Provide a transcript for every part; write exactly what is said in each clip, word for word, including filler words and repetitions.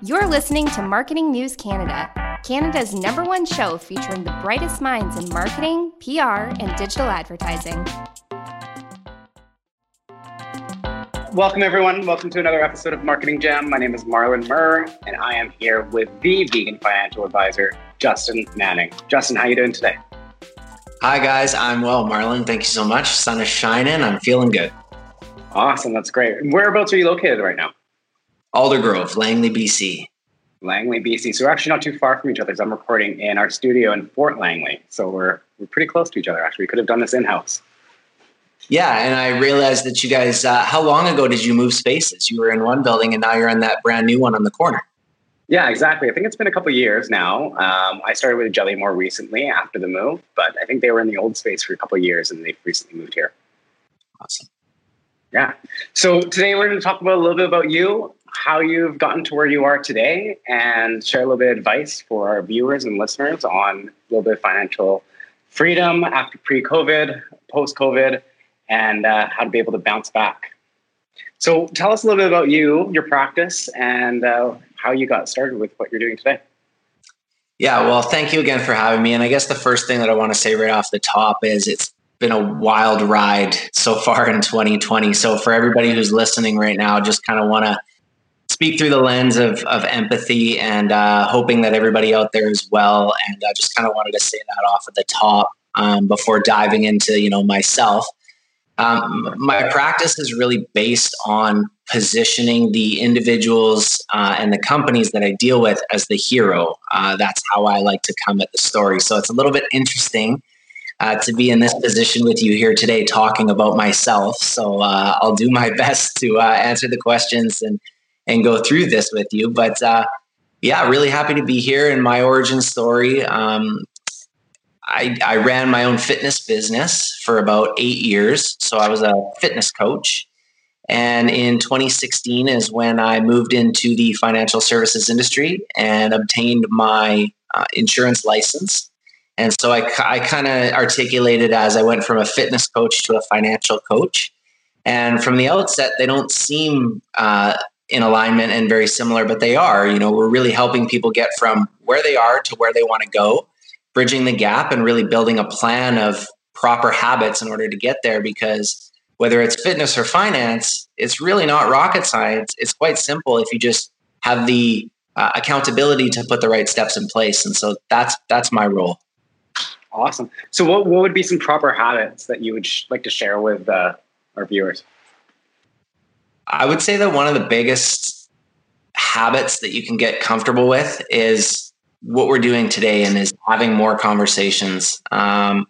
You're listening to Marketing News Canada, Canada's number one show featuring the brightest minds in marketing, P R, and digital advertising. Welcome, everyone. Welcome to another episode of Marketing Jam. My name is Marlon Murr, and I am here with the vegan financial advisor, Justin Manning. Justin, how are you doing today? Hi, guys. I'm well, Marlon. Thank you so much. Sun is shining. I'm feeling good. Awesome. That's great. Whereabouts are you located right now? Aldergrove, Langley, B C. Langley, B C. So we're actually not too far from each other. So I'm recording in our studio in Fort Langley. So we're we're pretty close to each other, actually. We could have done this in-house. Yeah, and I realized that you guys, uh, how long ago did you move spaces? You were in one building and now you're in that brand new one on the corner. Yeah, exactly. I think it's been a couple of years now. Um, I started with Jelly more recently after the move, but I think they were in the old space for a couple of years and they've recently moved here. Awesome. Yeah. So today we're going to talk about a little bit about you, how you've gotten to where you are today, and share a little bit of advice for our viewers and listeners on a little bit of financial freedom after pre-COVID, post-COVID, and uh, how to be able to bounce back. So tell us a little bit about you, your practice, and uh, how you got started with what you're doing today. Yeah, well, thank you again for having me. And I guess the first thing that I want to say right off the top is it's been a wild ride so far in twenty twenty. So for everybody who's listening right now, just kind of want to speak through the lens of, of empathy and uh, hoping that everybody out there is well. And I just kind of wanted to say that off at the top um, before diving into, you know, myself. Um, my practice is really based on positioning the individuals uh, and the companies that I deal with as the hero. Uh, that's how I like to come at the story. So it's a little bit interesting uh, to be in this position with you here today talking about myself. So uh, I'll do my best to uh, answer the questions and, and go through this with you. But uh, yeah, really happy to be here in my origin story. Um, I, I ran my own fitness business for about eight years. So I was a fitness coach. And in twenty sixteen is when I moved into the financial services industry and obtained my uh, insurance license. And so I, I kind of articulated as I went from a fitness coach to a financial coach. And from the outset, they don't seem uh, in alignment and very similar, but they are. You know, we're really helping people get from where they are to where they want to go, bridging the gap and really building a plan of proper habits in order to get there. Because whether it's fitness or finance, it's really not rocket science. It's quite simple if you just have the uh, accountability to put the right steps in place. And so that's that's my role. Awesome. So what, what would be some proper habits that you would sh- like to share with uh, our viewers? I would say that one of the biggest habits that you can get comfortable with is what we're doing today, and is having more conversations, um,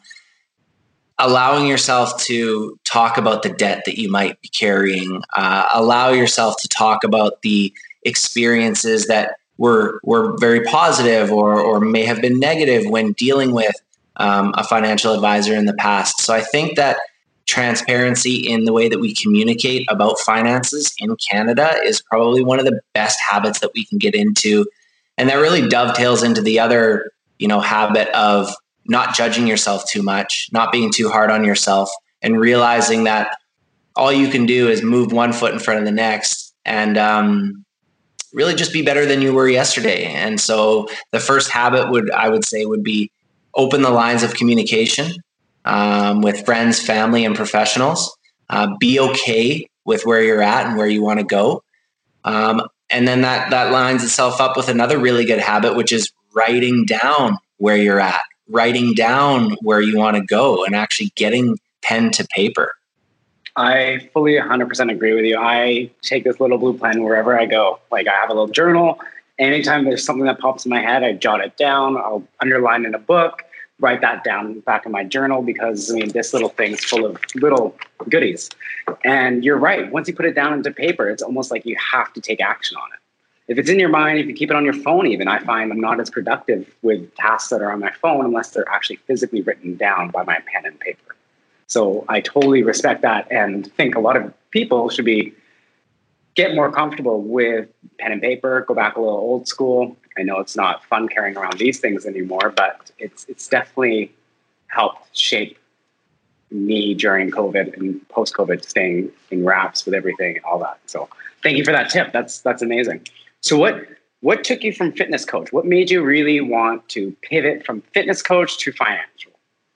allowing yourself to talk about the debt that you might be carrying, uh, allow yourself to talk about the experiences that were were very positive or or may have been negative when dealing with um, a financial advisor in the past. So I think that transparency in the way that we communicate about finances in Canada is probably one of the best habits that we can get into. And that really dovetails into the other, you know, habit of not judging yourself too much, not being too hard on yourself, and realizing that all you can do is move one foot in front of the next and um, really just be better than you were yesterday. And so the first habit would, I would say, would be open the lines of communication um, with friends, family, and professionals. Uh, be okay with where you're at and where you want to go. Um, And then that that lines itself up with another really good habit, which is writing down where you're at, writing down where you want to go, and actually getting pen to paper. I fully one hundred percent agree with you. I take this little blue pen wherever I go. Like, I have a little journal. Anytime there's something that pops in my head, I jot it down. I'll underline in a book, write that down back in my journal, because, I mean, this little thing's full of little goodies. And you're right. Once you put it down into paper, it's almost like you have to take action on it. If it's in your mind, if you keep it on your phone even, I find I'm not as productive with tasks that are on my phone unless they're actually physically written down by my pen and paper. So I totally respect that and think a lot of people should be get more comfortable with pen and paper, go back a little old school. I know it's not fun carrying around these things anymore, but it's it's definitely helped shape me during COVID and post-COVID, staying in wraps with everything and all that. So thank you for that tip. That's that's amazing. So what what took you from fitness coach? What made you really want to pivot from fitness coach to financial?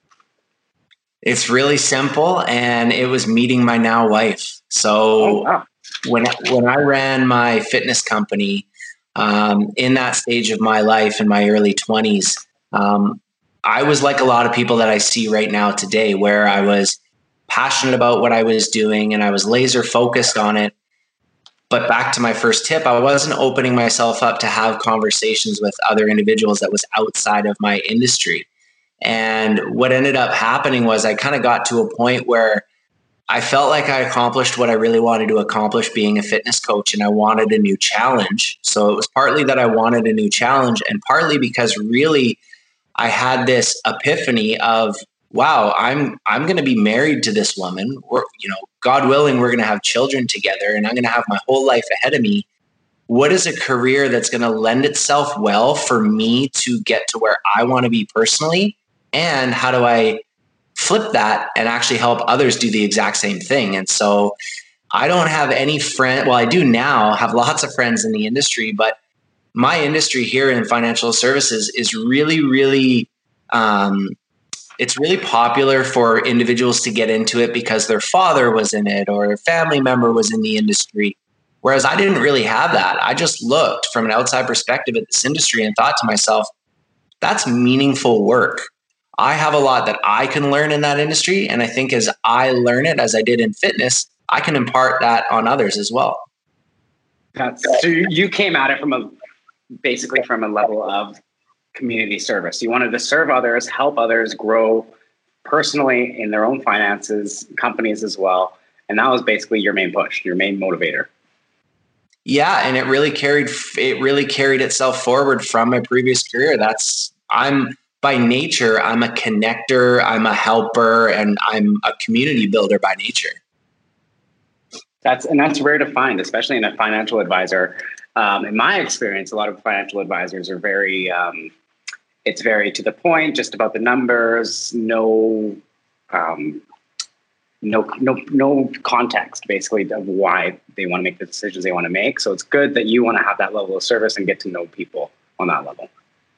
It's really simple, and it was meeting my now wife. So oh, wow. when, when I ran my fitness company, um, in that stage of my life in my early twenties, um, I was like a lot of people that I see right now today, where I was passionate about what I was doing and I was laser focused on it. But back to my first tip, I wasn't opening myself up to have conversations with other individuals that was outside of my industry. And what ended up happening was I kind of got to a point where I felt like I accomplished what I really wanted to accomplish being a fitness coach, and I wanted a new challenge. So it was partly that I wanted a new challenge, and partly because really I had this epiphany of, wow, I'm I'm going to be married to this woman. We're, you know, God willing, we're going to have children together, and I'm going to have my whole life ahead of me. What is a career that's going to lend itself well for me to get to where I want to be personally? And how do I flip that and actually help others do the exact same thing? And so I don't have any friend. Well, I do now have lots of friends in the industry, but my industry here in financial services is really, really, um, it's really popular for individuals to get into it because their father was in it or a family member was in the industry. Whereas I didn't really have that. I just looked from an outside perspective at this industry and thought to myself, that's meaningful work. I have a lot that I can learn in that industry. And I think as I learn it, as I did in fitness, I can impart that on others as well. That's, so you came at it from a, basically from a level of community service. You wanted to serve others, help others grow personally in their own finances, companies as well. And that was basically your main push, your main motivator. Yeah. And it really carried, it really carried itself forward from my previous career. That's, I'm, by nature, I'm a connector, I'm a helper, and I'm a community builder by nature. That's and that's rare to find, especially in a financial advisor. Um, in my experience, a lot of financial advisors are very, um, it's very to the point, just about the numbers, no, um, no, no, no context, basically, of why they want to make the decisions they want to make. So it's good that you want to have that level of service and get to know people on that level.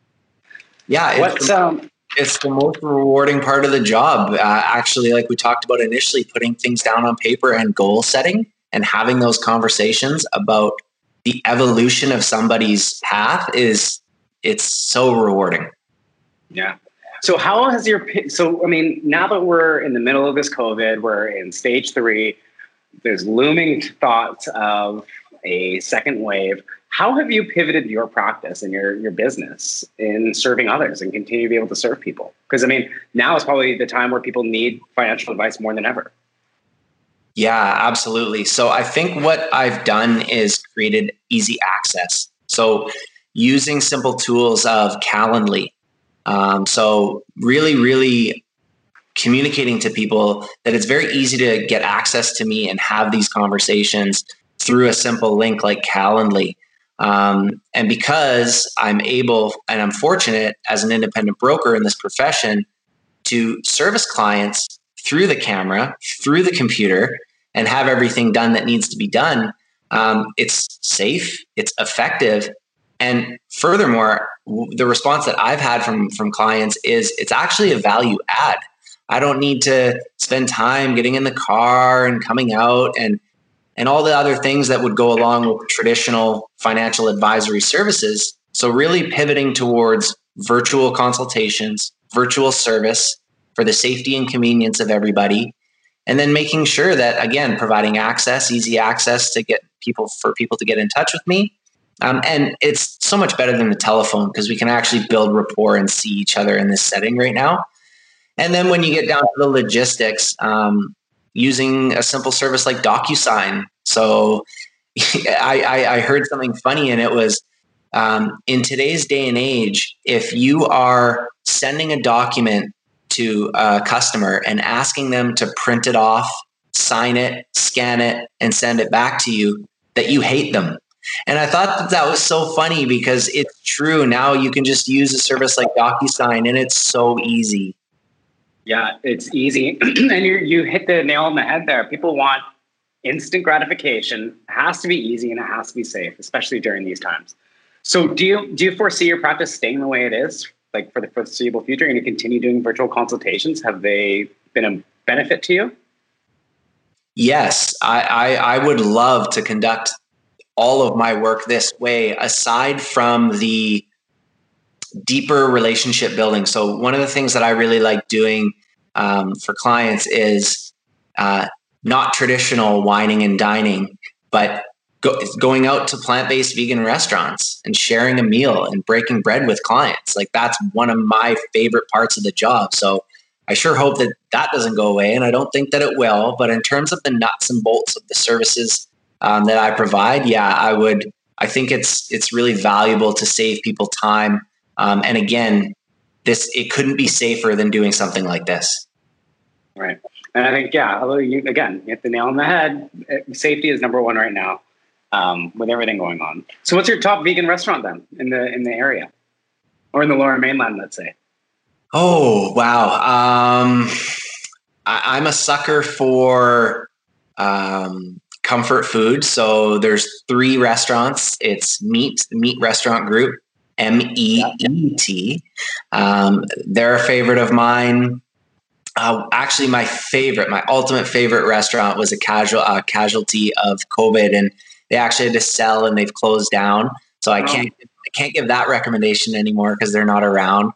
Yeah, it's, um, it's the most rewarding part of the job. Uh, actually, like we talked about initially, putting things down on paper and goal setting and having those conversations about the evolution of somebody's path is, it's so rewarding. Yeah. So how has your, so, I mean, now that we're in the middle of this COVID, we're in stage three, there's looming thoughts of a second wave. How have you pivoted your practice and your, your business in serving others and continue to be able to serve people? Because, I mean, now is probably the time where people need financial advice more than ever. Yeah, absolutely. So I think what I've done is created easy access. So using simple tools of Calendly. Um, so really, really communicating to people that it's very easy to get access to me and have these conversations through a simple link like Calendly. Um, and because I'm able and I'm fortunate as an independent broker in this profession to service clients through the camera, through the computer, and have everything done that needs to be done, um, it's safe, it's effective. And furthermore, w- the response that I've had from, from clients is it's actually a value add. I don't need to spend time getting in the car and coming out and and all the other things that would go along with traditional financial advisory services. So really pivoting towards virtual consultations, virtual service for the safety and convenience of everybody, and then making sure that, again, providing access, easy access to get people for people to get in touch with me. Um, and it's so much better than the telephone because we can actually build rapport and see each other in this setting right now. And then when you get down to the logistics, um, using a simple service like DocuSign. So I, I, I heard something funny, and it was um, in today's day and age, if you are sending a document to a customer and asking them to print it off, sign it, scan it, and send it back to you, that you hate them. And I thought that that was so funny because it's true. Now you can just use a service like DocuSign, and it's so easy. Yeah, it's easy. And you you hit the nail on the head there. People want instant gratification. It has to be easy and it has to be safe, especially during these times. So do you do you foresee your practice staying the way it is, like for the foreseeable future? Are you going to continue doing virtual consultations? Have they been a benefit to you? Yes, I, I, I would love to conduct all of my work this way, aside from the deeper relationship building. So one of the things that I really like doing um, for clients is uh, not traditional wining and dining, but go, going out to plant-based vegan restaurants and sharing a meal and breaking bread with clients. Like that's one of my favorite parts of the job. So I sure hope that that doesn't go away, and I don't think that it will. But in terms of the nuts and bolts of the services um, that I provide, yeah, I would. I think it's it's really valuable to save people time. Um, and again, this it couldn't be safer than doing something like this. Right, and I think yeah, although you again you hit the nail on the head. Safety is number one right now um, with everything going on. So, what's your top vegan restaurant then in the in the area or in the Lower Mainland? Let's say. Oh, wow. Um, I, I'm a sucker for um, comfort food. So there's three restaurants. It's Meat, the Meat Restaurant Group, M E E T. Um, they're a favorite of mine. Uh, actually, my favorite, my ultimate favorite restaurant was a casual uh, casualty of COVID, and they actually had to sell and they've closed down. So I can't, I can't give that recommendation anymore because they're not around.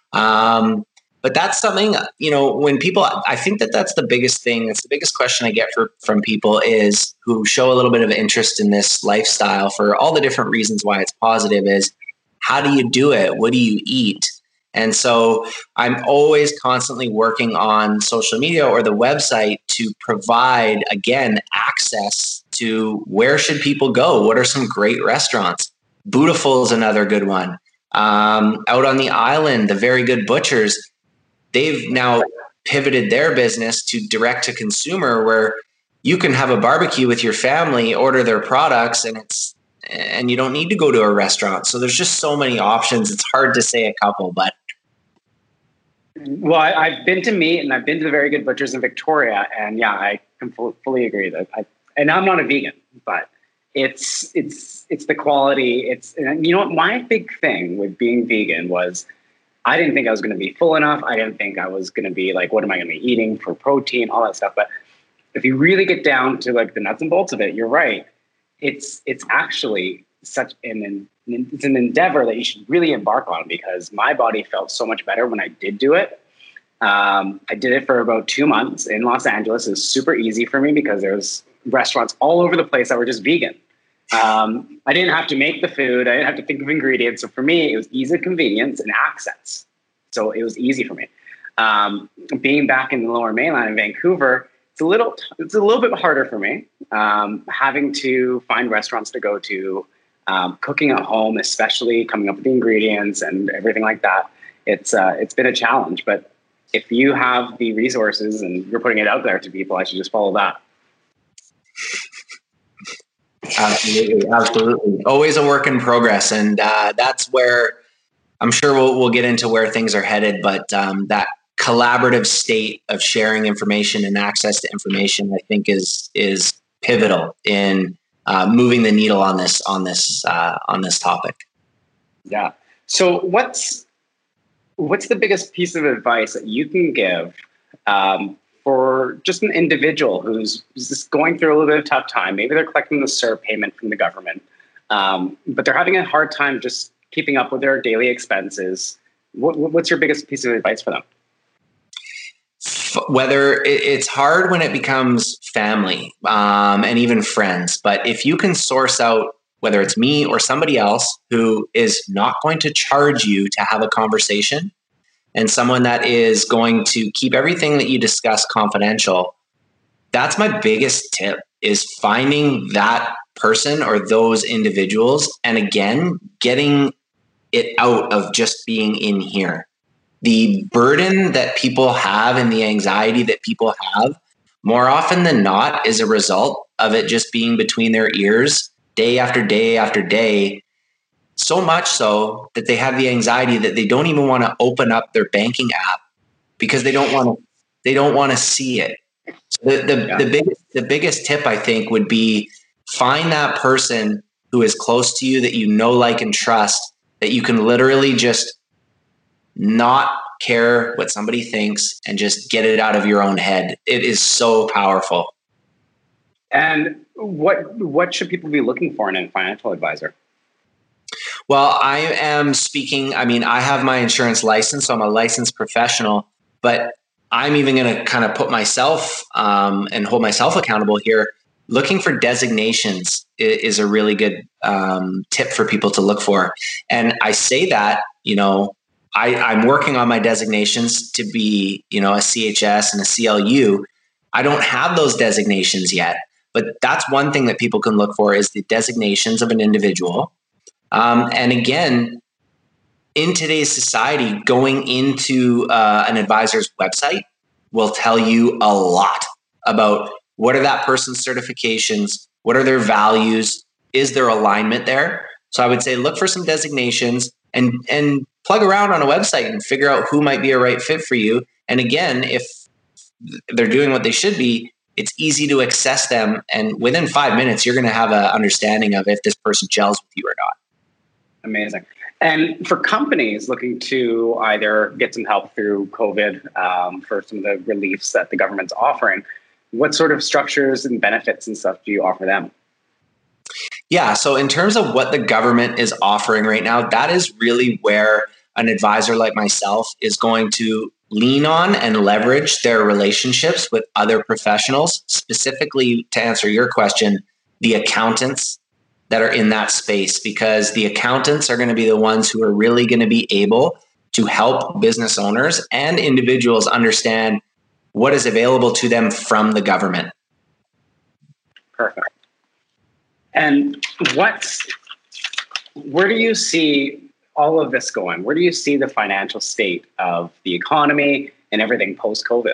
Um, but that's something, you know, when people, I think that that's the biggest thing. It's the biggest question I get for, from people is who show a little bit of interest in this lifestyle for all the different reasons why it's positive is how do you do it? What do you eat? And so I'm always constantly working on social media or the website to provide, again, access to where should people go? What are some great restaurants? Beautiful is another good one. Um, out on the island, the Very Good Butchers, they've now pivoted their business to direct to consumer where you can have a barbecue with your family, order their products, and it's and you don't need to go to a restaurant. So there's just so many options. It's hard to say a couple, but. Well, I, I've been to Meat and I've been to the Very Good Butchers in Victoria. And yeah, I can fully, fully agree that I, and I'm not a vegan, but it's, it's, it's the quality. It's, and you know what, my big thing with being vegan was I didn't think I was going to be full enough. I didn't think I was going to be like, what am I going to be eating for protein, all that stuff. But if you really get down to like the nuts and bolts of it, you're right. It's, it's actually such an, it's an endeavor that you should really embark on because my body felt so much better when I did do it. Um, I did it for about two months in Los Angeles. It was super easy for me because there's restaurants all over the place that were just vegan. Um, I didn't have to make the food. I didn't have to think of ingredients. So for me, it was ease of convenience and access. So it was easy for me. Um, being back in the Lower Mainland in Vancouver, it's a little, it's a little bit harder for me. Um, having to find restaurants to go to, um, cooking at home, especially coming up with the ingredients and everything like that. It's, uh, it's been a challenge, but if you have the resources and you're putting it out there to people, I should just follow that. Absolutely. Absolutely. Always a work in progress. And uh, that's where I'm sure we'll, we'll get into where things are headed. But um, that collaborative state of sharing information and access to information, I think is, is pivotal in uh, moving the needle on this, on this, uh, on this topic. Yeah. So what's, what's the biggest piece of advice that you can give um, for just an individual who's just going through a little bit of tough time? Maybe they're collecting the S E R payment from the government, um, but they're having a hard time just keeping up with their daily expenses. What, what's your biggest piece of advice for them? Whether it's hard when it becomes family um, and even friends, but if you can source out whether it's me or somebody else who is not going to charge you to have a conversation and someone that is going to keep everything that you discuss confidential, that's my biggest tip is finding that person or those individuals. And again, getting it out of just being in here. The burden that people have and the anxiety that people have more often than not is a result of it just being between their ears day after day after day, so much so that they have the anxiety that they don't even want to open up their banking app because they don't want to, they don't want to see it. So the, the, yeah. the biggest, the biggest tip I think would be find that person who is close to you, that you know, like, and trust, that you can literally just not care what somebody thinks and just get it out of your own head. It is so powerful. And what what should people be looking for in a financial advisor? Well, I am speaking, I mean, I have my insurance license, so I'm a licensed professional, but I'm even going to kind of put myself um, and hold myself accountable here. Looking for designations is a really good um, tip for people to look for. And I say that, you know, I, I'm working on my designations to be, you know, a C H S and a C L U. I don't have those designations yet, but that's one thing that people can look for is the designations of an individual. Um, and again, in today's society, going into uh, an advisor's website will tell you a lot about what are that person's certifications, what are their values, is there alignment there? So I would say look for some designations and and plug around on a website and figure out who might be a right fit for you. And again, if they're doing what they should be, it's easy to access them. And within five minutes, you're going to have an understanding of if this person gels with you or not. Amazing. And for companies looking to either get some help through COVID um, for some of the reliefs that the government's offering, what sort of structures and benefits and stuff do you offer them? Yeah. So in terms of what the government is offering right now, that is really where an advisor like myself is going to lean on and leverage their relationships with other professionals, specifically to answer your question, the accountants that are in that space, because the accountants are going to be the ones who are really going to be able to help business owners and individuals understand what is available to them from the government. Perfect. And what's, where do you see all of this going? Where do you see the financial state of the economy and everything post-COVID?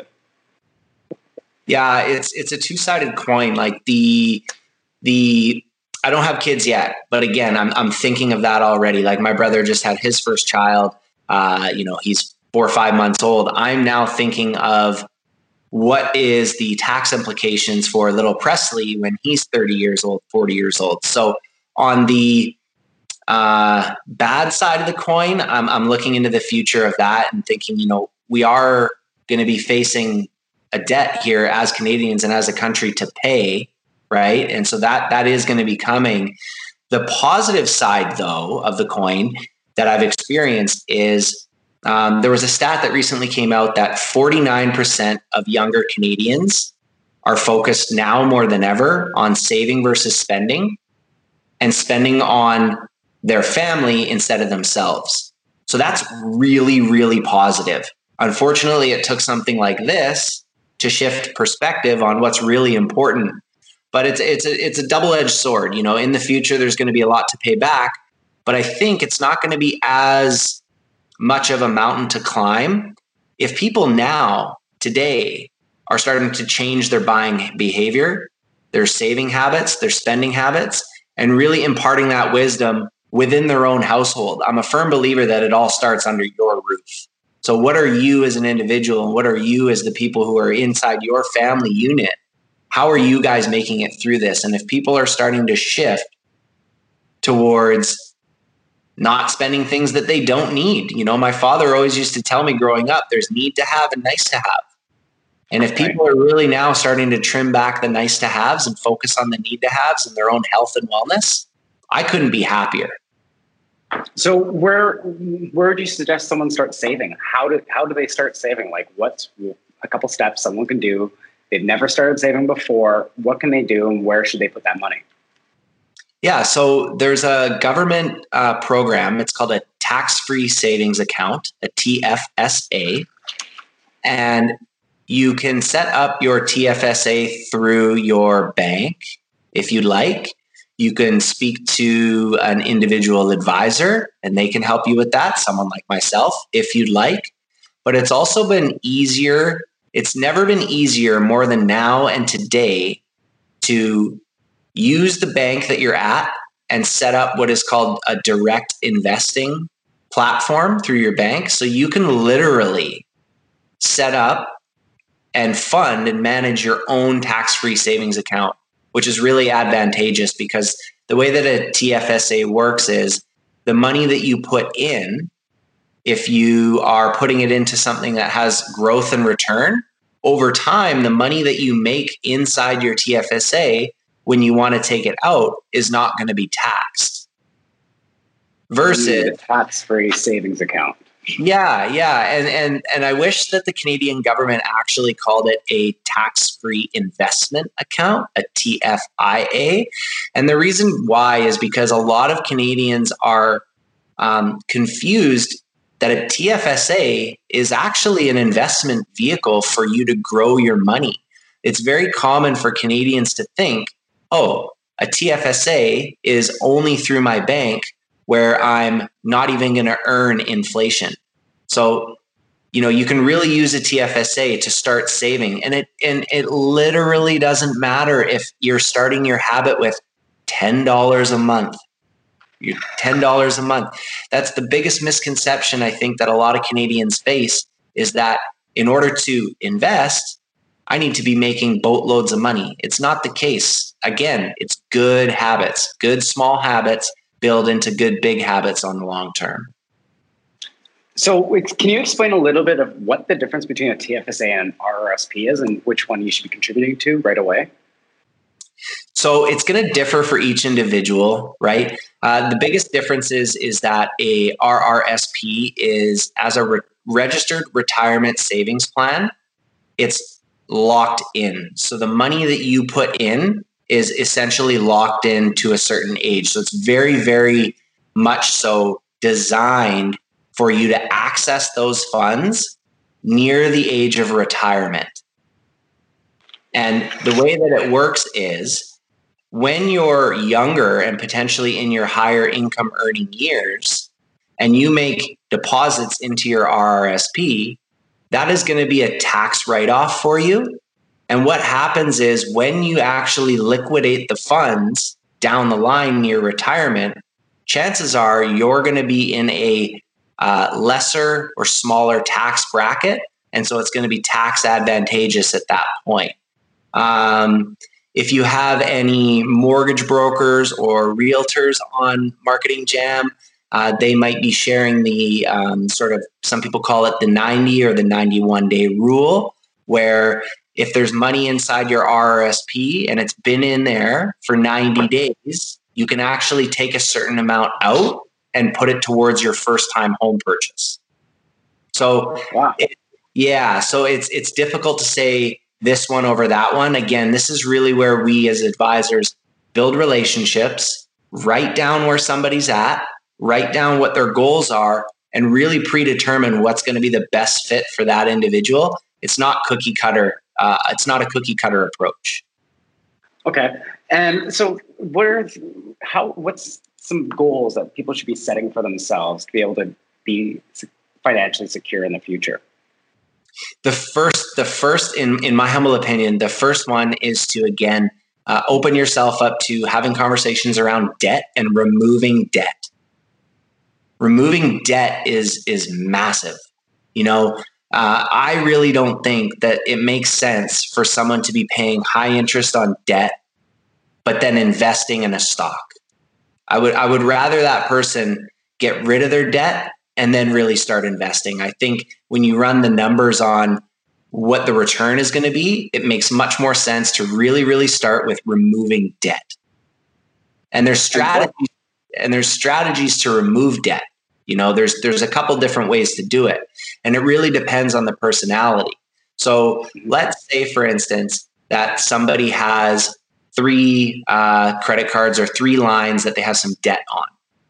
Yeah, it's it's a two-sided coin. Like the the I don't have kids yet, but again, I'm I'm thinking of that already. Like my brother just had his first child. Uh, you know, he's four or five months old. I'm now thinking of what is the tax implications for little Presley when he's thirty years old, forty years old. So on the uh, bad side of the coin, I'm, I'm looking into the future of that and thinking, you know, we are going to be facing a debt here as Canadians and as a country to pay, right? And so that that is going to be coming. The positive side, though, of the coin that I've experienced is um, there was a stat that recently came out that forty-nine percent of younger Canadians are focused now more than ever on saving versus spending, and spending on their family instead of themselves. So that's really, really positive. Unfortunately, it took something like this to shift perspective on what's really important. But it's it's a, it's a double-edged sword. You know, in the future, there's going to be a lot to pay back, but I think it's not going to be as much of a mountain to climb if people now, today, are starting to change their buying behavior, their saving habits, their spending habits, and really imparting that wisdom within their own household. I'm a firm believer that it all starts under your roof. So what are you as an individual and what are you as the people who are inside your family unit? How are you guys making it through this? And if people are starting to shift towards not spending things that they don't need, you know, my father always used to tell me growing up, there's need to have and nice to have. And if people are really now starting to trim back the nice to haves and focus on the need to haves and their own health and wellness, I couldn't be happier. So where where do you suggest someone start saving? How do how do they start saving? Like what's a couple steps someone can do? They've never started saving before. What can they do and where should they put that money? Yeah, so there's a government uh, program. It's called a tax-free savings account, a T F S A. And you can set up your T F S A through your bank if you'd like. You can speak to an individual advisor and they can help you with that, someone like myself, if you'd like. But it's also been easier. It's never been easier more than now and today to use the bank that you're at and set up what is called a direct investing platform through your bank. So you can literally set up and fund and manage your own tax-free savings account, which is really advantageous because the way that a T F S A works is the money that you put in, if you are putting it into something that has growth and return, over time, the money that you make inside your T F S A, when you want to take it out, is not going to be taxed. Versus a tax-free savings account. Yeah, yeah. And, and, and I wish that the Canadian government actually called it a tax-free investment account, a T F I A. And the reason why is because a lot of Canadians are um, confused that a T F S A is actually an investment vehicle for you to grow your money. It's very common for Canadians to think, oh, a T F S A is only through my bank, where I'm not even going to earn inflation. So, you know, you can really use a T F S A to start saving. And it and it literally doesn't matter if you're starting your habit with ten dollars a month. You're ten dollars a month. That's the biggest misconception I think that a lot of Canadians face, is that in order to invest, I need to be making boatloads of money. It's not the case. Again, it's good habits, good small habits build into good big habits on the long term. So can you explain a little bit of what the difference between a T F S A and an R R S P is, and which one you should be contributing to right away? So it's going to differ for each individual, right? Uh, the biggest difference is, is that a R R S P is, as a re- registered retirement savings plan, it's locked in. So the money that you put in is essentially locked in to a certain age. So it's very, very much so designed for you to access those funds near the age of retirement. And the way that it works is, when you're younger and potentially in your higher income earning years, and you make deposits into your R R S P, that is going to be a tax write-off for you. And what happens is, when you actually liquidate the funds down the line near retirement, chances are you're going to be in a uh, lesser or smaller tax bracket. And so it's going to be tax advantageous at that point. Um, if you have any mortgage brokers or realtors on Marketing Jam, uh, they might be sharing the um, sort of, some people call it the ninety or the ninety-one day rule, where if there's money inside your R R S P and it's been in there for ninety days, you can actually take a certain amount out and put it towards your first time home purchase. So, wow. it, yeah, so it's it's difficult to say this one over that one. Again, this is really where we as advisors build relationships, write down where somebody's at, write down what their goals are, and really predetermine what's going to be the best fit for that individual. It's not cookie cutter. Uh, it's not a cookie cutter approach. Okay. And so what are, how, what's some goals that people should be setting for themselves to be able to be financially secure in the future? The first, the first, in, in my humble opinion, the first one is to, again, uh, open yourself up to having conversations around debt and removing debt. Removing debt is, is massive. You know, Uh, I really don't think that it makes sense for someone to be paying high interest on debt, but then investing in a stock. I would I would rather that person get rid of their debt and then really start investing. I think when you run the numbers on what the return is going to be, it makes much more sense to really, really start with removing debt. And there's strategies, and there's strategies to remove debt. You know, there's there's a couple different ways to do it, and it really depends on the personality. So let's say, for instance, that somebody has three uh, credit cards or three lines that they have some debt on.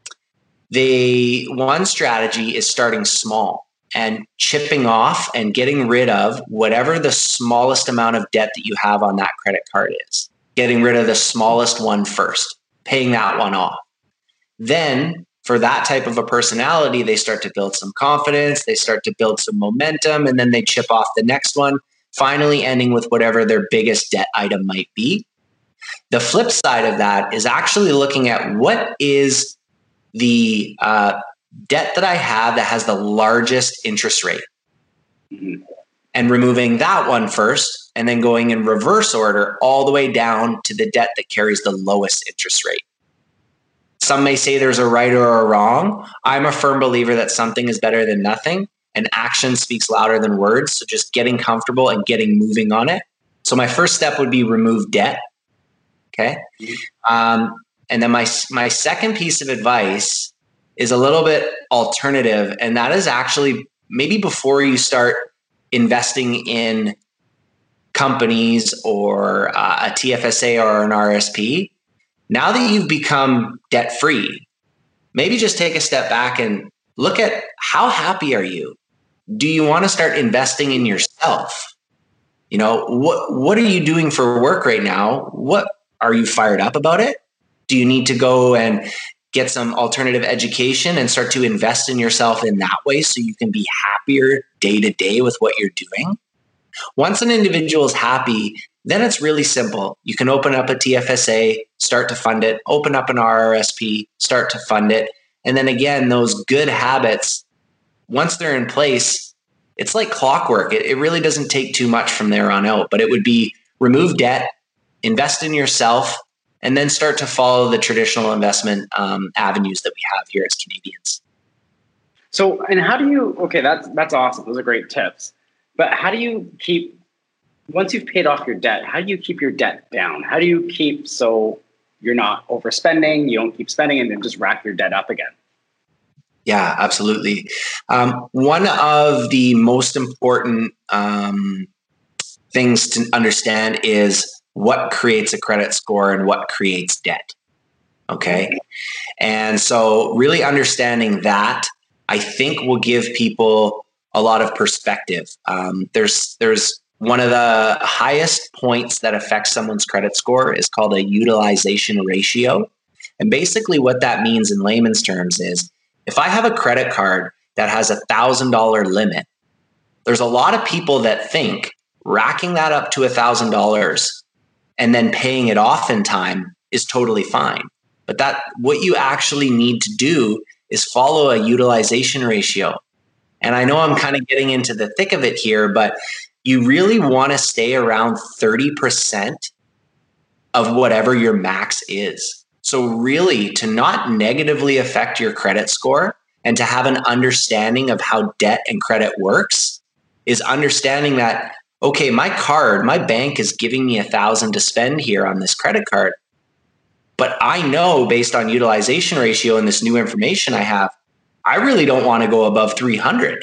They one strategy is starting small and chipping off and getting rid of whatever the smallest amount of debt that you have on that credit card is. Getting rid of the smallest one first, paying that one off. Then, for that type of a personality, they start to build some confidence, they start to build some momentum, and then they chip off the next one, finally ending with whatever their biggest debt item might be. The flip side of that is actually looking at what is the uh, debt that I have that has the largest interest rate, mm-hmm. and removing that one first, and then going in reverse order all the way down to the debt that carries the lowest interest rate. Some may say there's a right or a wrong. I'm a firm believer that something is better than nothing, and action speaks louder than words. So just getting comfortable and getting moving on it. So my first step would be remove debt. Okay. Um, and then my, my second piece of advice is a little bit alternative. And that is actually maybe before you start investing in companies or uh, a T F S A or an R S P, now that you've become debt free, maybe just take a step back and look at how happy are you? Do you want to start investing in yourself? You know, what, what are you doing for work right now? What are you fired up about it? Do you need to go and get some alternative education and start to invest in yourself in that way so you can be happier day to day with what you're doing? Once an individual is happy, then it's really simple. You can open up a T F S A, start to fund it, open up an R R S P, start to fund it. And then again, those good habits, once they're in place, it's like clockwork. It, it really doesn't take too much from there on out, but it would be remove debt, invest in yourself, and then start to follow the traditional investment um, avenues that we have here as Canadians. So, and how do you, okay, that's, that's awesome. Those are great tips. But how do you keep, once you've paid off your debt, how do you keep your debt down? How do you keep so you're not overspending, you don't keep spending and then just rack your debt up again? Yeah, absolutely. Um, one of the most important um, things to understand is what creates a credit score and what creates debt. Okay. And so really understanding that, I think, will give people a lot of perspective. Um, there's, there's one of the highest points that affects someone's credit score is called a utilization ratio. And basically what that means in layman's terms is if I have a credit card that has a thousand dollar limit, there's a lot of people that think racking that up to a thousand dollars and then paying it off in time is totally fine. But that what you actually need to do is follow a utilization ratio. And I know I'm kind of getting into the thick of it here, but you really want to stay around thirty percent of whatever your max is. So really, to not negatively affect your credit score and to have an understanding of how debt and credit works is understanding that, okay, my card, my bank is giving me a thousand to spend here on this credit card. But I know based on utilization ratio and this new information I have, I really don't want to go above three hundred,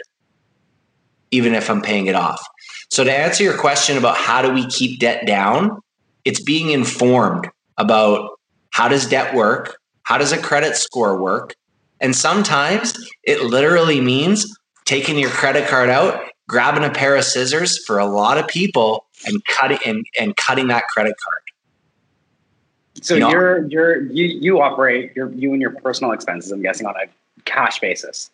even if I'm paying it off. So to answer your question about how do we keep debt down, it's being informed about how does debt work? How does a credit score work? And sometimes it literally means taking your credit card out, grabbing a pair of scissors for a lot of people and cutting and, and cutting that credit card. So you know, you're you're you you operate your you and your personal expenses, I'm guessing, on a cash basis.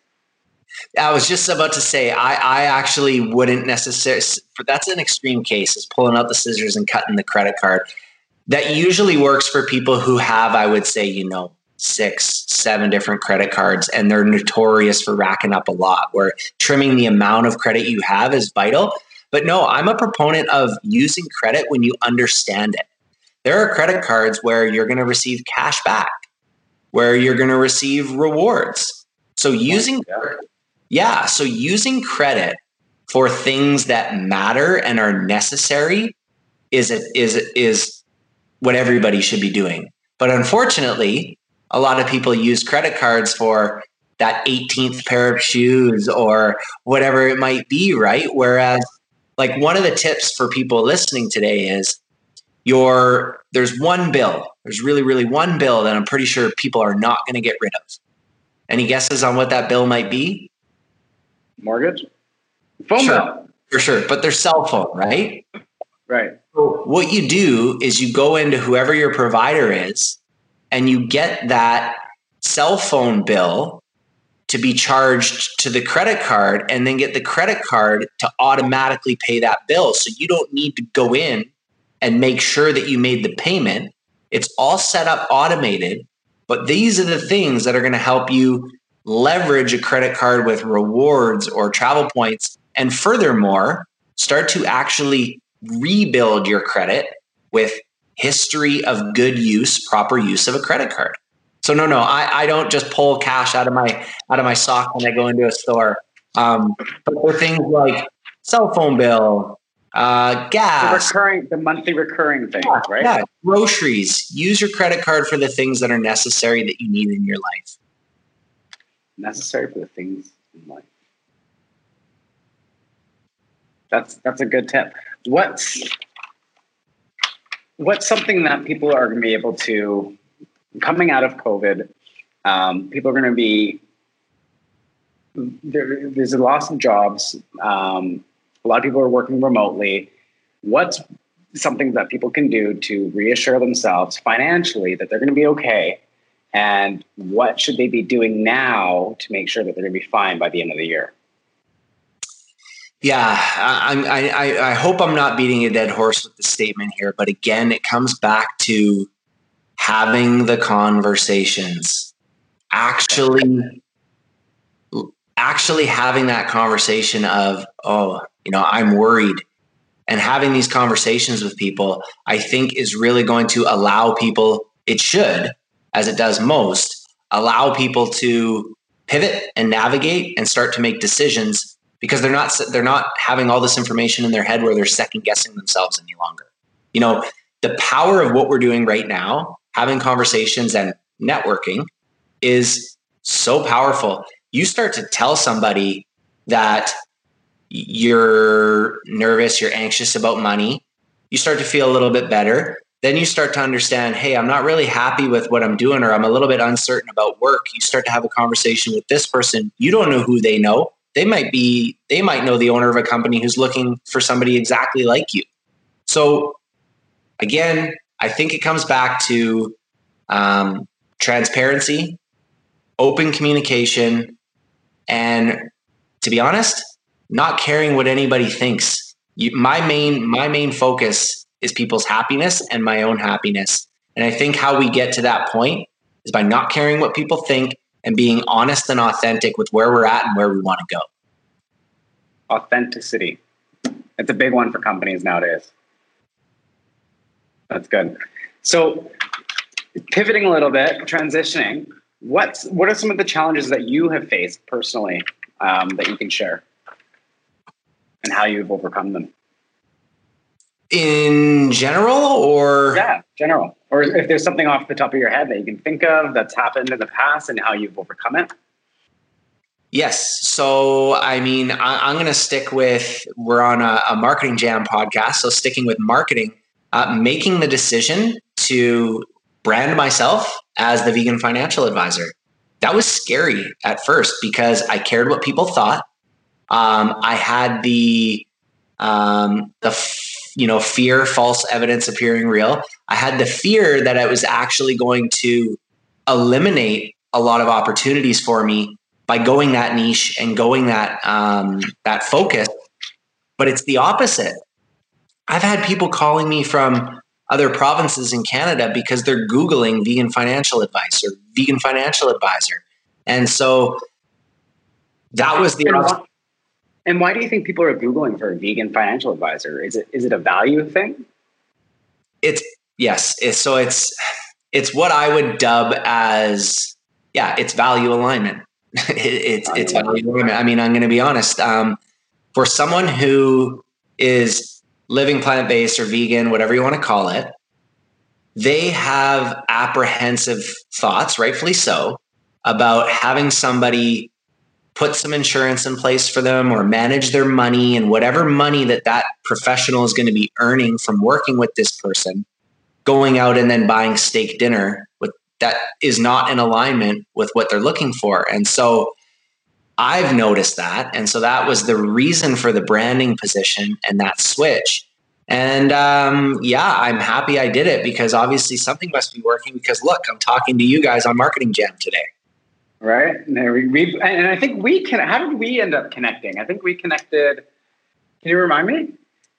I was just about to say I, I actually wouldn't necessarily, but that's an extreme case, is pulling out the scissors and cutting the credit card. That usually works for people who have, I would say, you know, six, seven different credit cards, and they're notorious for racking up a lot, where trimming the amount of credit you have is vital. But no, I'm a proponent of using credit when you understand it. There are credit cards where you're going to receive cash back, where you're going to receive rewards. So using, yeah, so using credit for things that matter and are necessary is is is what everybody should be doing. But unfortunately, a lot of people use credit cards for that eighteenth pair of shoes or whatever it might be, right? Whereas, like, one of the tips for people listening today is your there's one bill. There's really, really one bill that I'm pretty sure people are not going to get rid of. Any guesses on what that bill might be? Mortgage? Phone sure, bill. For sure. But their cell phone, right? Right. So what you do is you go into whoever your provider is and you get that cell phone bill to be charged to the credit card, and then get the credit card to automatically pay that bill. So you don't need to go in and make sure that you made the payment. It's all set up automated, but these are the things that are going to help you leverage a credit card with rewards or travel points, and furthermore, start to actually rebuild your credit with history of good use, proper use of a credit card. So no, no, I, I don't just pull cash out of my out of my sock when I go into a store. Um, but for things like cell phone bill, uh, gas, the recurring, the monthly recurring things, yeah, right? Yeah, groceries. Use your credit card for the things that are necessary that you need in your life. Necessary for the things in life. That's that's a good tip. What's what's something that people are going to be able to, coming out of COVID, um, people are going to be, there, there's a loss of jobs. Um, a lot of people are working remotely. What's something that people can do to reassure themselves financially that they're going to be okay? And what should they be doing now to make sure that they're going to be fine by the end of the year? Yeah, I, I, I hope I'm not beating a dead horse with the statement here, but again, it comes back to having the conversations, actually, actually having that conversation of, oh, you know, I'm worried, and having these conversations with people, I think is really going to allow people, it should, as it does most, allow people to pivot and navigate and start to make decisions, because they're not they're not having all this information in their head where they're second guessing themselves any longer. You know, the power of what we're doing right now, having conversations and networking, is so powerful. You start to tell somebody that you're nervous, you're anxious about money, you start to feel a little bit better. Then you start to understand, hey, I'm not really happy with what I'm doing, or I'm a little bit uncertain about work. You start to have a conversation with this person. You don't know who they know. They might be, they might know the owner of a company who's looking for somebody exactly like you. So again, I think it comes back to um, transparency, open communication, and to be honest, not caring what anybody thinks. You, my main, my main focus is people's happiness and my own happiness. And I think how we get to that point is by not caring what people think and being honest and authentic with where we're at and where we want to go. Authenticity. It's a big one for companies nowadays. That's good. So pivoting a little bit, transitioning, what's, what are some of the challenges that you have faced personally um, that you can share and how you've overcome them? In general, or? Yeah, general. Or if there's something off the top of your head that you can think of that's happened in the past and how you've overcome it. Yes. So, I mean, I, I'm going to stick with, we're on a, a Marketing Jam podcast. So sticking with marketing, uh, making the decision to brand myself as the vegan financial advisor. That was scary at first because I cared what people thought. Um, I had the, um, the, you know, fear, false evidence appearing real. I had the fear that I was actually going to eliminate a lot of opportunities for me by going that niche and going that, um, that focus. But it's the opposite. I've had people calling me from other provinces in Canada because they're Googling vegan financial advice or vegan financial advisor. And so that was the opposite. And why do you think people are Googling for a vegan financial advisor? Is it is it a value thing? It's yes. It's, so it's it's what I would dub as yeah. It's value alignment. it, it's value it's value alignment. I mean, I'm going to be honest. Um, for someone who is living plant based or vegan, whatever you want to call it, they have apprehensive thoughts, rightfully so, about having somebody put some insurance in place for them or manage their money, and whatever money that that professional is going to be earning from working with this person, going out and then buying steak dinner with that is not in alignment with what they're looking for. And so I've noticed that. And so that was the reason for the branding position and that switch. And um, yeah, I'm happy I did it because obviously something must be working because look, I'm talking to you guys on Marketing Jam today. Right. And, we, and I think we can, how did we end up connecting? I think we connected. Can you remind me?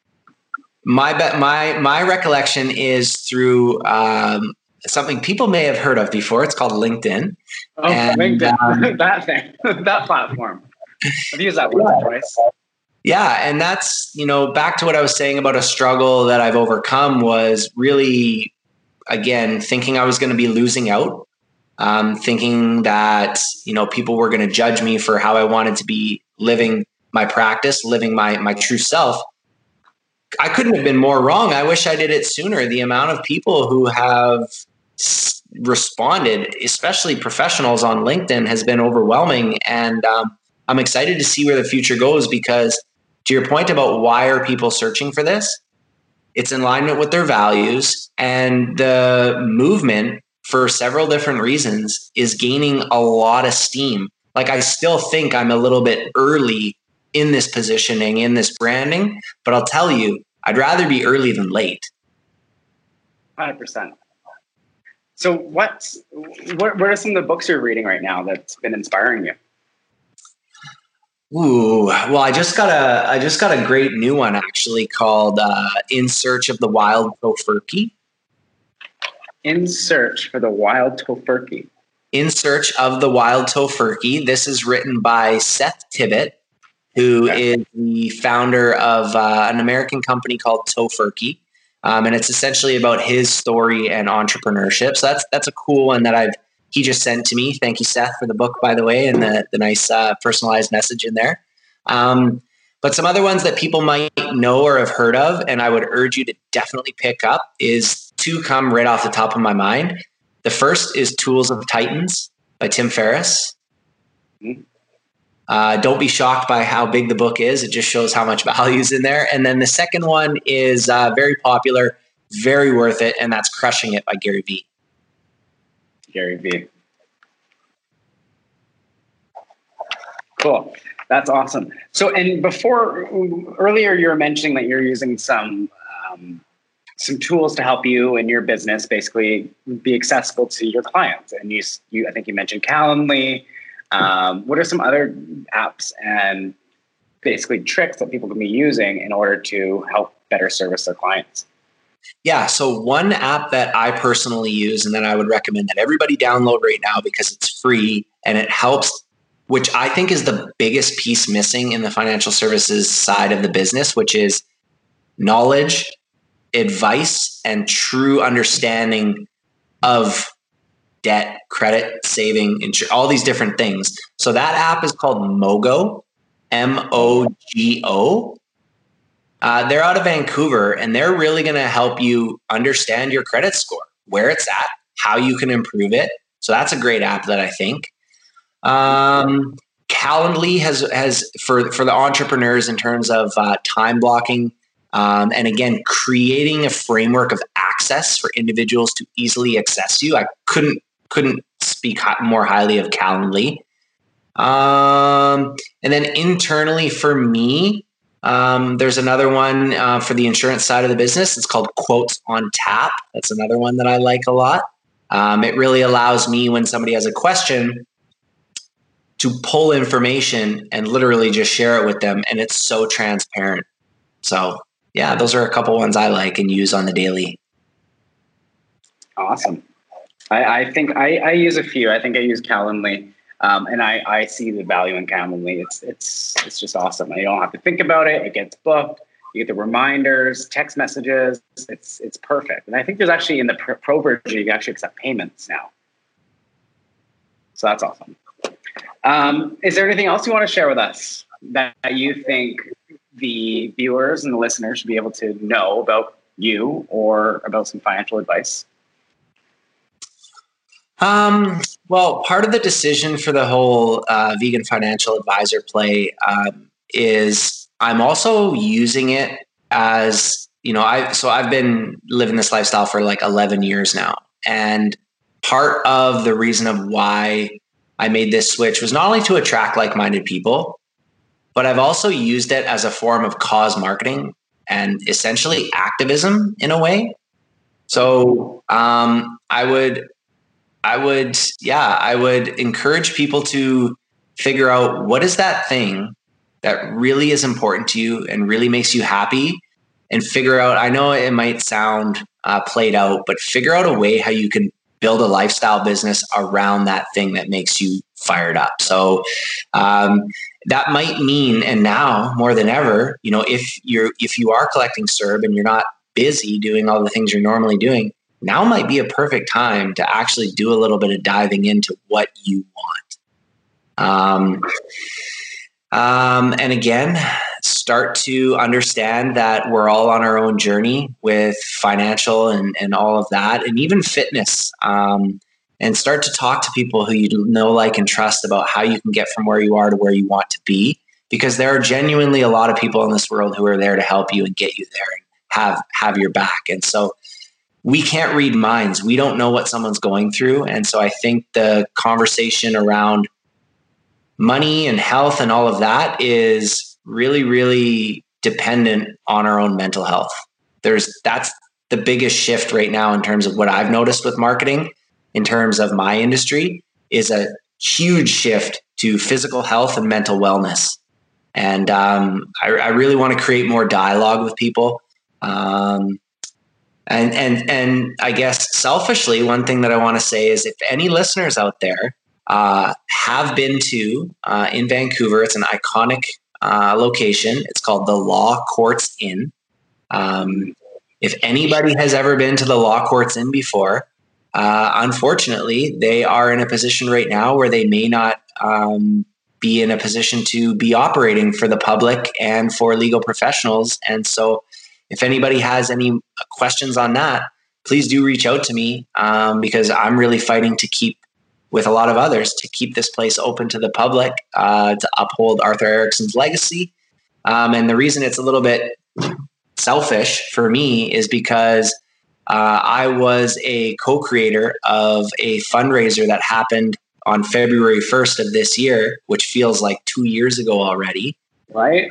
My bet, my, my recollection is through um, something people may have heard of before. It's called LinkedIn. Oh, and, LinkedIn. Um, that thing, that platform. I've used that once or twice. Yeah. And that's, you know, back to what I was saying about a struggle that I've overcome was really, again, thinking I was going to be losing out um, thinking that, you know, people were going to judge me for how I wanted to be living my practice, living my, my true self. I couldn't have been more wrong. I wish I did it sooner. The amount of people who have s- responded, especially professionals on LinkedIn, has been overwhelming. And um, I'm excited to see where the future goes, because to your point about why are people searching for this, it's in alignment with their values, and the movement, for several different reasons, is gaining a lot of steam. Like, I still think I'm a little bit early in this positioning, in this branding, but I'll tell you, I'd rather be early than late. one hundred percent. So what's, what, what are some of the books you're reading right now that's been inspiring you? Ooh, well, I just got a, I just got a great new one actually called uh, In Search of the Wild Tofurkey. In Search for the Wild Tofurkey. In Search of the Wild Tofurkey. This is written by Seth Tibbett, who okay. is the founder of uh, an American company called Tofurkey. Um, and it's essentially about his story and entrepreneurship. So that's that's a cool one that I've he just sent to me. Thank you, Seth, for the book, by the way, and the, the nice uh, personalized message in there. Um, but some other ones that people might know or have heard of, and I would urge you to definitely pick up, is two come right off the top of my mind. The first is Tools of Titans by Tim Ferriss. Mm-hmm. Uh, don't be shocked by how big the book is. It just shows how much value is in there. And then the second one is uh, very popular, very worth it, and that's Crushing It by Gary Vee. Gary Vee. Cool. That's awesome. So, and before, earlier you were mentioning that you're using some um, some tools to help you in your business basically be accessible to your clients. And you, you I think you mentioned Calendly. Um, what are some other apps and basically tricks that people can be using in order to help better service their clients? Yeah. So one app that I personally use and that I would recommend that everybody download right now because it's free and it helps, which I think is the biggest piece missing in the financial services side of the business, which is knowledge, advice, and true understanding of debt, credit, saving, insur- all these different things. So that app is called Mogo, M O G O. Uh, they're out of Vancouver, and they're really going to help you understand your credit score, where it's at, how you can improve it. So that's a great app that I think. Um, Calendly has has for for the entrepreneurs in terms of uh, time blocking, um, and again creating a framework of access for individuals to easily access you. I couldn't couldn't speak more highly of Calendly. Um, and then internally for me. Um, there's another one uh, for the insurance side of the business. It's called Quotes on Tap. That's another one that I like a lot. Um, it really allows me, when somebody has a question, to pull information and literally just share it with them. And it's so transparent. So yeah, those are a couple ones I like and use on the daily. Awesome. I, I think I, I use a few. I think I use Calendly. Um, and I, I see the value in Calendly. It's it's it's just awesome. You don't have to think about it. It gets booked. You get the reminders, text messages. It's it's perfect. And I think there's actually in the pro version you can actually accept payments now. So that's awesome. Um, is there anything else you want to share with us that you think the viewers and the listeners should be able to know about you or about some financial advice? Um, well, part of the decision for the whole uh, vegan financial advisor play um, is I'm also using it as, you know, I so I've been living this lifestyle for like eleven years now. And part of the reason of why I made this switch was not only to attract like-minded people, but I've also used it as a form of cause marketing and essentially activism in a way. So um, I would... I would, yeah, I would encourage people to figure out what is that thing that really is important to you and really makes you happy, and figure out, I know it might sound uh, played out, but figure out a way how you can build a lifestyle business around that thing that makes you fired up. So um, that might mean, and now more than ever, you know, if you're, if you are collecting C E R B and you're not busy doing all the things you're normally doing, now might be a perfect time to actually do a little bit of diving into what you want. Um, um, and again, start to understand that we're all on our own journey with financial and, and all of that, and even fitness. Um, and start to talk to people who you know, like, and trust about how you can get from where you are to where you want to be, because there are genuinely a lot of people in this world who are there to help you and get you there and have, have your back. And so we can't read minds. We don't know what someone's going through. And so I think the conversation around money and health and all of that is really, really dependent on our own mental health. There's, that's the biggest shift right now in terms of what I've noticed with marketing, in terms of my industry, is a huge shift to physical health and mental wellness. And um, I, I really want to create more dialogue with people. Um, And and and I guess selfishly, one thing that I want to say is, if any listeners out there uh, have been to uh, in Vancouver, it's an iconic uh, location. It's called the Law Courts Inn. Um, if anybody has ever been to the Law Courts Inn before, uh, unfortunately, they are in a position right now where they may not um, be in a position to be operating for the public and for legal professionals. And so, if anybody has any questions on that, please do reach out to me, um, because I'm really fighting to keep, with a lot of others, to keep this place open to the public, uh, to uphold Arthur Erickson's legacy. Um, and the reason it's a little bit selfish for me is because uh, I was a co-creator of a fundraiser that happened on February first of this year, which feels like two years ago already. Right?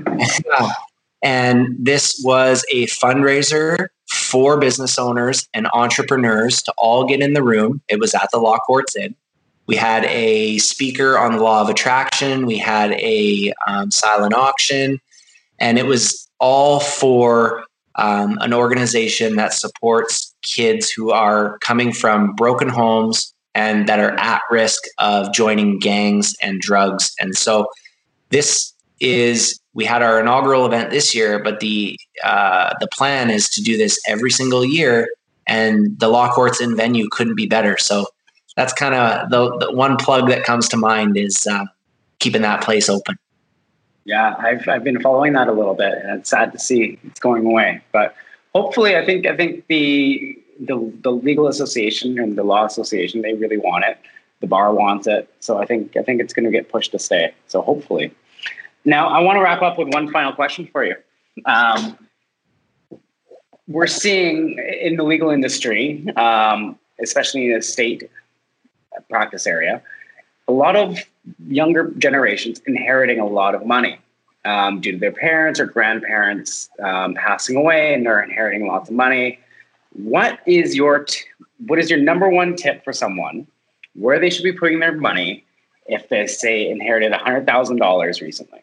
And this was a fundraiser for business owners and entrepreneurs to all get in the room. It was at the Law Courts Inn. We had a speaker on the law of attraction. We had a um, silent auction. And it was all for um, an organization that supports kids who are coming from broken homes and that are at risk of joining gangs and drugs. And so this is... we had our inaugural event this year, but the uh, the plan is to do this every single year, and the Law Courts Inn venue couldn't be better. So that's kind of the, the one plug that comes to mind, is uh, keeping that place open. Yeah, I've I've been following that a little bit, and it's sad to see it's going away. But hopefully, I think I think the the the legal association and the law association, they really want it. The bar wants it, so I think I think it's going to get pushed to stay. So hopefully. Now, I want to wrap up with one final question for you. Um, we're seeing in the legal industry, um, especially in the state practice area, a lot of younger generations inheriting a lot of money um, due to their parents or grandparents um, passing away, and they're inheriting lots of money. What is your t- what is your number one tip for someone where they should be putting their money if they, say, inherited one hundred thousand dollars recently?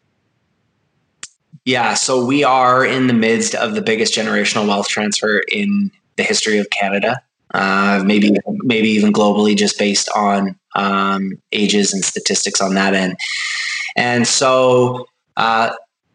Yeah, so we are in the midst of the biggest generational wealth transfer in the history of Canada, uh, maybe maybe even globally, just based on um, ages and statistics on that end. And so uh,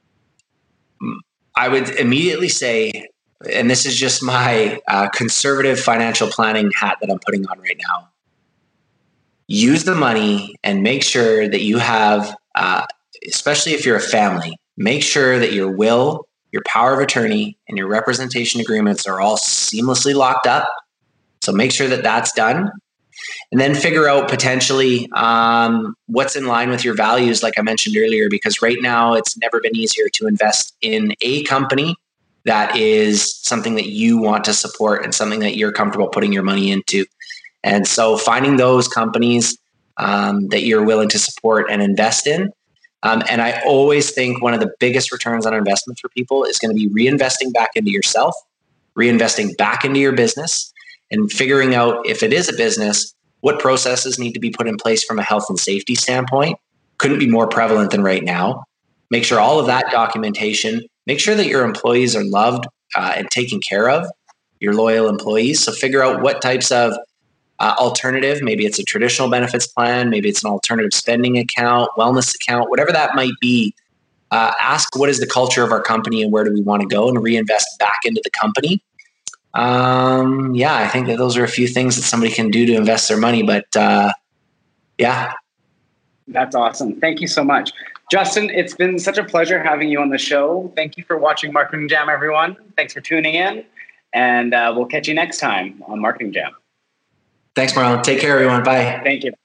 I would immediately say, and this is just my uh, conservative financial planning hat that I'm putting on right now, use the money and make sure that you have, uh, especially if you're a family, make sure that your will, your power of attorney, and your representation agreements are all seamlessly locked up. So make sure that that's done. And then figure out potentially um, what's in line with your values, like I mentioned earlier, because right now it's never been easier to invest in a company that is something that you want to support and something that you're comfortable putting your money into. And so finding those companies um, that you're willing to support and invest in. Um, and I always think one of the biggest returns on investment for people is going to be reinvesting back into yourself, reinvesting back into your business, and figuring out, if it is a business, what processes need to be put in place from a health and safety standpoint. Couldn't be more prevalent than right now. Make sure all of that documentation, make sure that your employees are loved uh, and taken care of, your loyal employees. So figure out what types of uh, alternative, maybe it's a traditional benefits plan, maybe it's an alternative spending account, wellness account, whatever that might be. Uh, ask what is the culture of our company and where do we want to go, and reinvest back into the company. Um, yeah, I think that those are a few things that somebody can do to invest their money. But uh, yeah. That's awesome. Thank you so much. Justin, it's been such a pleasure having you on the show. Thank you for watching Marketing Jam, everyone. Thanks for tuning in. And uh, we'll catch you next time on Marketing Jam. Thanks, Marlon. Take care, everyone. Bye. Thank you.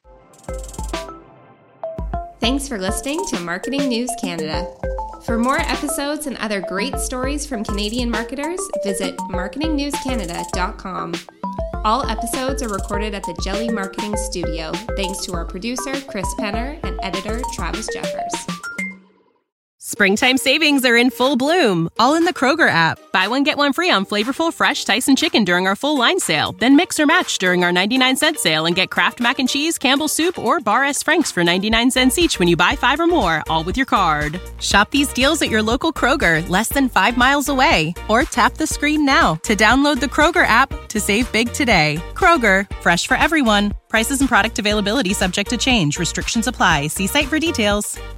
Thanks for listening to Marketing News Canada. For more episodes and other great stories from Canadian marketers, visit marketing news canada dot com. All episodes are recorded at the Jelly Marketing Studio, thanks to our producer, Chris Penner, and editor, Travis Jeffers. Springtime savings are in full bloom, all in the Kroger app. Buy one, get one free on flavorful, fresh Tyson chicken during our full line sale. Then mix or match during our ninety-nine cent sale and get Kraft Mac and Cheese, Campbell's Soup, or Bar S. Frank's for ninety-nine cents each when you buy five or more, all with your card. Shop these deals at your local Kroger, less than five miles away. Or tap the screen now to download the Kroger app to save big today. Kroger, fresh for everyone. Prices and product availability subject to change. Restrictions apply. See site for details.